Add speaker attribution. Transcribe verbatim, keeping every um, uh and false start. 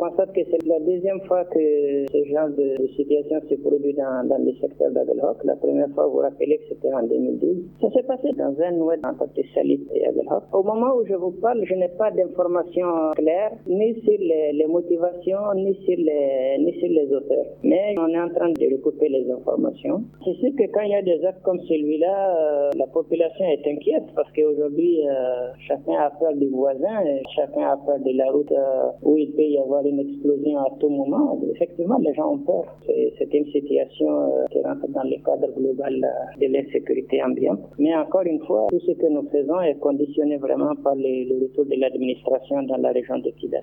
Speaker 1: constate que c'est la deuxième fois que ce genre de, de situation se produit dans, dans le secteur d'Aguelhok. La première fois, vous vous rappelez que c'était en deux mille douze. Ça s'est passé dans un oued en côté Salit et Aguelhok. Au moment où je vous parle, je n'ai pas d'informations claires, ni sur les, les motivations, ni sur les, ni sur les auteurs. Mais on est en train de recouper les informations. C'est sûr que quand il y a des actes comme celui-là, euh, la population est inquiète parce qu'aujourd'hui, euh, chacun a peur du voisin, et chacun a peur de la route euh, où il peut y avoir une explosion à tout moment. Effectivement, les gens ont peur. C'est, c'est une situation euh, qui rentre dans le cadre global euh, de l'insécurité ambiante. Mais encore une fois, tout ce que nous faisons est conditionné vraiment par le, le retour de l'administration dans la région de Kidal.